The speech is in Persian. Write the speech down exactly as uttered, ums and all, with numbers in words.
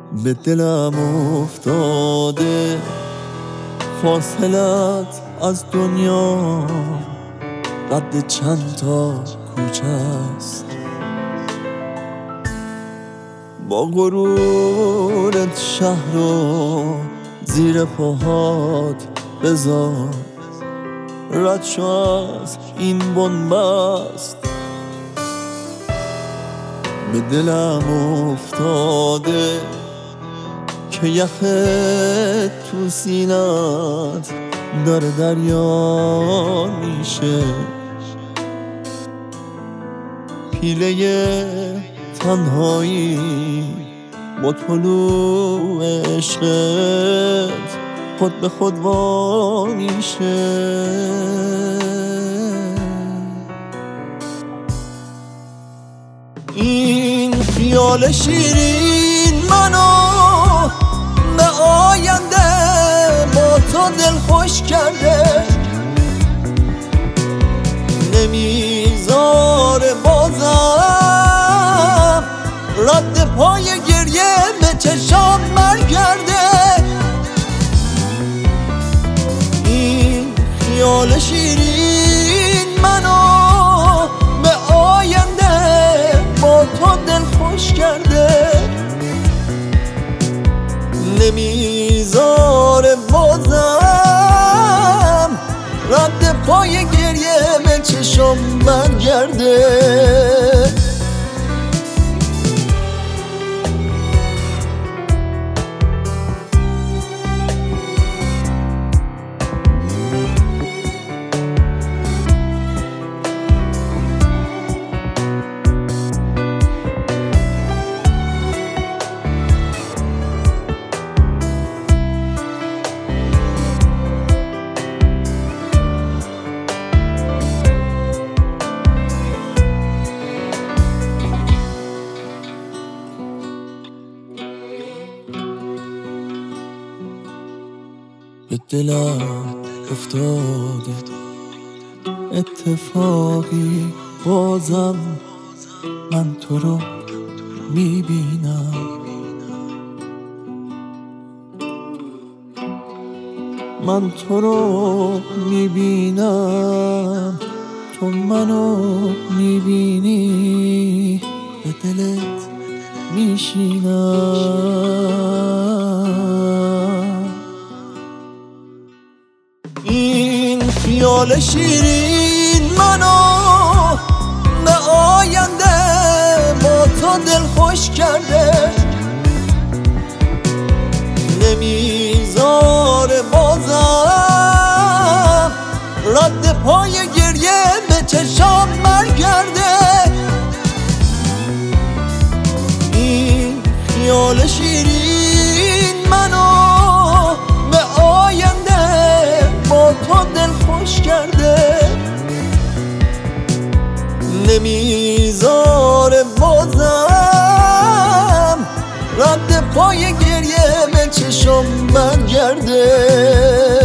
به دلم افتاده فاصلت از دنیا قد چند تا کوچه است. با غرورت شهر رو زیر پاهات بذار، رد شو از این بنبست. به دلم افتاده که یخت تو سینت داره دریا میشه. پیله تنهایی با طلوع عشقت خود به خود وا میشه. این خیال شیرین منو به آینده با تو دل خوش کرده، نمیذاره بازم رد پای گریه به چشام برگرده. این خیال شیرین منو به آینده با تو دل خوش کرده، نمیذاره بازم رد پای گریه به چشم برگرده. به دلم افتاده اتفاقی، بازم من تو رو میبینم. من تو رو میبینم، تو منو میبینی، به دلت میشینم. این خیال شیرین منو به آینده با تو دل خوش کرده، نمیذاره بازم رد پای گریه به چشام برگرده. این خیال شیرین منو به آینده با تو دل خوش کرده، نمیذاره بازم رد پای گریه به چشم برگرده.